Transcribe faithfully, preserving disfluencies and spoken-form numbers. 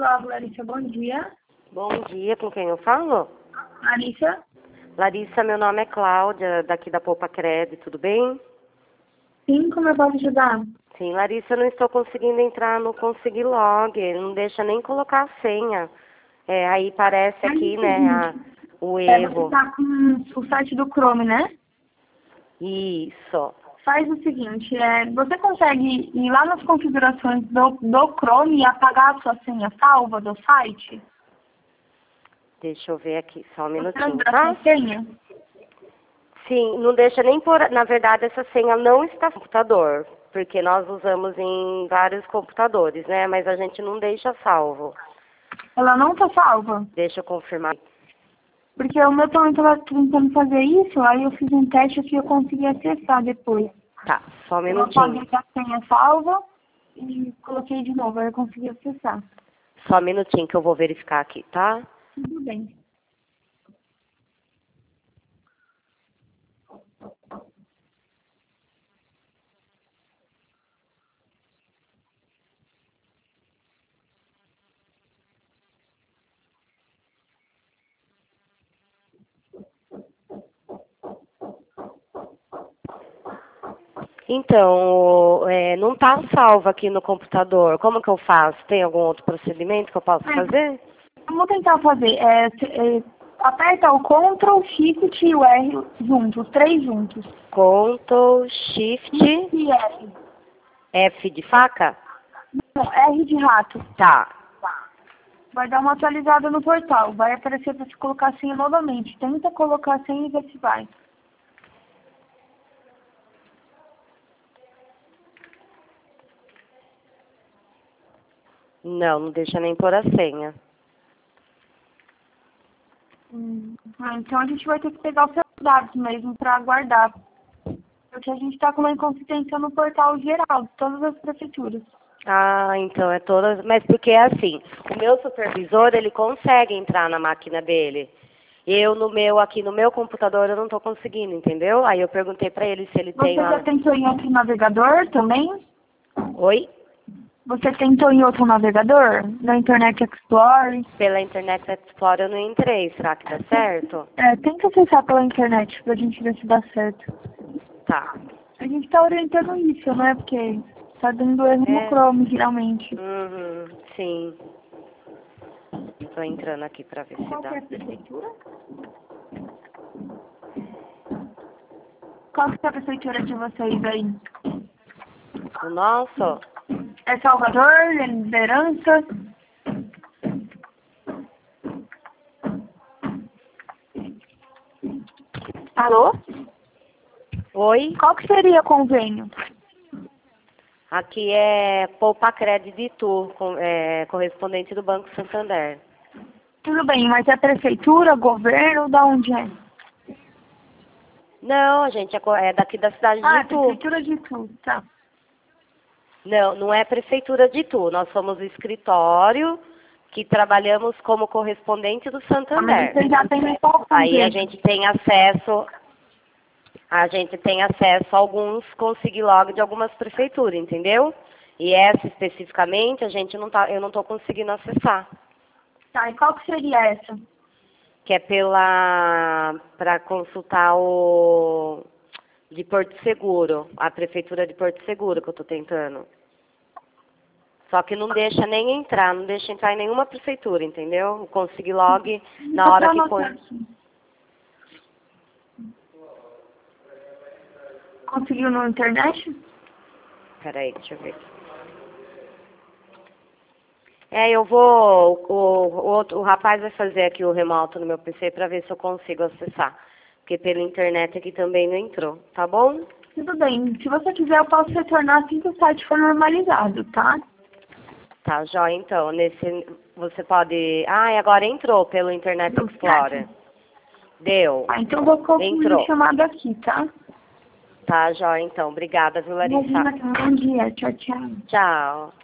Olá, Larissa, bom dia. Bom dia, com quem eu falo? Larissa? Larissa, meu nome é Cláudia, daqui da Poupa Cred, tudo bem? Sim, como eu posso ajudar? Sim, Larissa, eu não estou conseguindo entrar no Consegui Log, ele não deixa nem colocar a senha. É, aí parece aqui, né, a, o É, você erro. está com o site do Chrome, né? Isso. Faz o seguinte, é, você consegue ir lá nas configurações do, do Chrome e apagar a sua senha salva do site? Deixa eu ver aqui, só um Você minutinho, lembra a tá? sua senha? Sim, não deixa nem por... Na verdade, essa senha não está no computador, porque nós usamos em vários computadores, né? Mas a gente não deixa salvo. Ela não está salva? Deixa eu confirmar. Porque o meu também estava tentando fazer isso, aí eu fiz um teste que eu consegui acessar depois. Tá, só um Eu minutinho. apaguei a senha salva e coloquei de novo, aí eu consegui acessar. Só um minutinho que eu vou verificar aqui, tá? Tudo bem. Então, é, não está salvo aqui no computador. Como que eu faço? Tem algum outro procedimento que eu posso É, fazer? vamos tentar fazer. É, é, aperta o Ctrl, Shift e o R juntos, os três juntos. Ctrl, Shift, E R. F de faca? Não, R de rato. Tá. Vai dar uma atualizada no portal. Vai aparecer para você colocar a senha novamente. Tenta colocar a senha e ver se vai. Não, não deixa nem pôr a senha. Hum. Ah, então a gente vai ter que pegar os seus dados mesmo para guardar. Porque a gente está com uma inconsistência no portal geral, de todas as prefeituras. Ah, então é todas... Mas porque é assim, o meu supervisor, ele consegue entrar na máquina dele. Eu, no meu, aqui no meu computador, eu não estou conseguindo, entendeu? Aí eu perguntei pra ele se ele Você tem já lá... tentou em outro navegador também? Oi? Você tentou em outro navegador? Na Internet Explorer? Pela Internet Explorer eu não entrei. Será que dá certo? É, tenta acessar pela internet pra gente ver se dá certo. Tá. A gente tá orientando isso, né? Porque tá dando erro no É. Chrome, geralmente. Uhum, sim. Tô entrando aqui pra ver se Qual que dá. é a prefeitura? Qual que é a prefeitura de vocês aí? O nosso? É Salvador? É Liderança? Alô? Oi? Qual que seria o convênio? Aqui é Poupa Cred de Itu, com- é, correspondente do Banco Santander. Tudo bem, mas é prefeitura, governo, da onde é? Não, a gente é, co- é daqui da cidade de Ah, é Itu. prefeitura de tudo, tá. Não, não é prefeitura de Itu. Nós somos o escritório que trabalhamos como correspondente do Ah, mas Santander. você já tem qual Aí a convênio? gente tem acesso, a gente tem acesso a alguns consiglog de algumas prefeituras, entendeu? E essa especificamente a gente não tá, eu não estou conseguindo acessar. Tá, e qual que seria essa? Que é pela para consultar o de Porto Seguro, a prefeitura de Porto Seguro que eu estou tentando. Só que não deixa nem entrar, não deixa entrar em nenhuma prefeitura, entendeu? O consiglog na Só hora pra que anotar põe. aqui. Conseguiu na internet? Peraí, deixa eu ver aqui. É, eu vou, o, o, outro, o rapaz vai fazer aqui o remoto no meu P C para ver se eu consigo acessar. Porque pela internet aqui também não entrou, tá bom? Tudo bem. Se você quiser, eu posso retornar assim que o site for normalizado, tá? Tá, jóia, então. Nesse, você pode... Ah, e agora entrou pelo Internet Deu Explorer. certo? Deu. Ah, então eu vou concluir a Entrou. chamada aqui, tá? Tá, jóia, então. Obrigada, viu, Larissa? Imagina, bom dia. Tchau, tchau. Tchau.